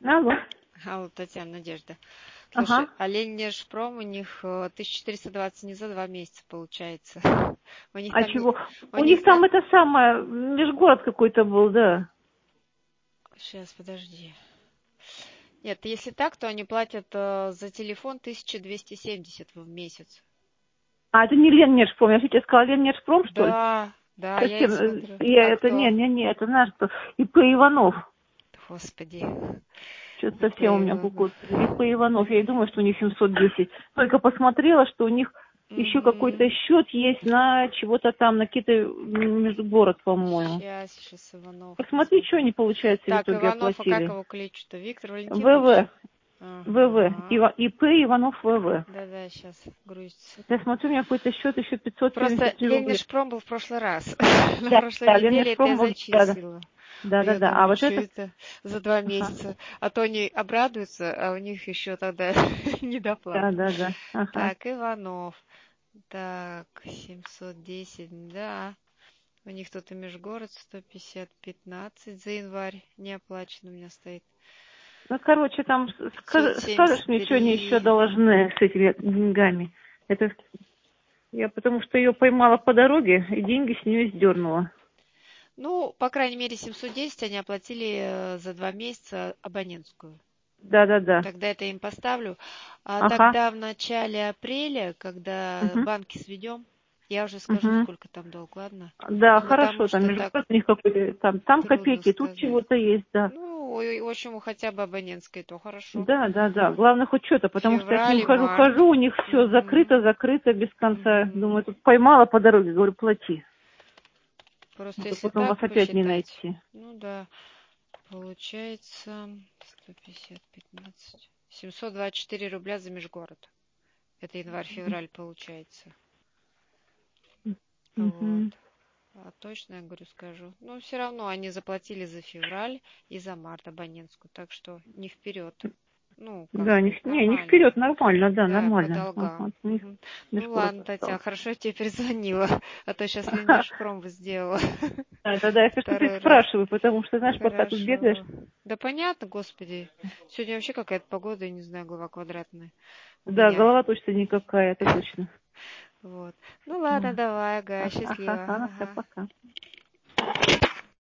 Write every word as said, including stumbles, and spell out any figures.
Алло. Алло, Татьяна, Надежда. Слушай, Ага. а Ленинежпром у них э, тысяча четыреста двадцать не за два месяца получается. У них А там, не- чего? у У них них там на... это самое, межгород какой-то был, да. Сейчас, подожди. Нет, если так, то они платят э, за телефон тысяча двести семьдесят в месяц. А, это не Ленмешпром, я же тебе сказала Ленмешпром, что ли? Да, да, я и Совсем, э, смотрю. я, А это, не, кто? не, не, это наш, кто? И П. Иванов. Господи. Что-то И совсем у меня Иванов. кукут. И П. Иванов, я и думаю, что у них семьсот десять. Только посмотрела, что у них еще какой-то Угу. счет есть на чего-то там, на какие-то м, межгород, по-моему. Сейчас, сейчас Иванов Посмотри, что посмотрим. они, получается, в Так, итоге Иванов, а как оплатили. его кличут-то? Виктор Валентинович? ВВ. ВВ. Ага. Ива- И П. Иванов ВВ. Да-да, сейчас грузится. Я смотрю, у меня какой-то счет еще пятьсот Просто семьдесят три рубля. Ленинежпром был в прошлый раз. На Да, прошлой да, неделе это я Ленмешпром был, да, да. зачислила. Да, А да, я да. А думаю, вот что это, это за два ага, месяца. А то они обрадуются, а у них еще тогда да, недоплата. да, да, ага. Так, Иванов. Так, семьсот десять, да. У них тут и межгород сто пятьдесят пятнадцать за январь не оплачено у меня стоит. Ну, короче, там пятьсот ска- скажешь семьдесят мне, что они еще три. должны с этими деньгами. Это я потому что ее поймала по дороге и деньги с нее сдернула. Ну, по крайней мере, семьсот десять они оплатили э, за два месяца абонентскую. Да, да, да. Тогда это им поставлю. А Ага. тогда в начале апреля, когда Угу. банки сведем, я уже скажу, Угу. сколько там долг, ладно? Да, Потому хорошо, там что между так прочим, у них какой-то там, там трудно копейки, тут сказать. чего-то есть, да. Ну, ой, в общем, хотя бы абонентской, то хорошо. Да, да, да. Главное хоть что-то, потому что я к ним Февраль и хожу, март. хожу, у них все Угу, закрыто, закрыто без конца. угу. Думаю, тут поймала по дороге, говорю, плати. А Просто то если потом вас так опять не посчитать, найти. ну да, получается сто пятьдесят, пятнадцать. семьсот двадцать четыре рубля за межгород. Это январь-февраль получается. Вот. Угу. А точно, я говорю, скажу. Но все равно они заплатили за февраль и за март абонентскую, так что не вперед. Ну, как Да, не, сказать, не, не нормально. вперед, нормально, да, Да, по нормально. долгам. Ага, у них Мгм. Ну межгород ладно, Татьяна, остался. хорошо, я тебе перезвонила, а то сейчас Ленинежпром бы сделала. Да, да, да, я что ты Второй раз. спрашиваю, потому что, знаешь, пока тут бегаешь. Хорошо. Да понятно, господи. Сегодня вообще какая-то погода, я не знаю, голова квадратная у Да, меня. голова точно никакая, это точно. Вот. Ну ладно, давай, ага, Ага, счастливо. ага, все, Ага. пока.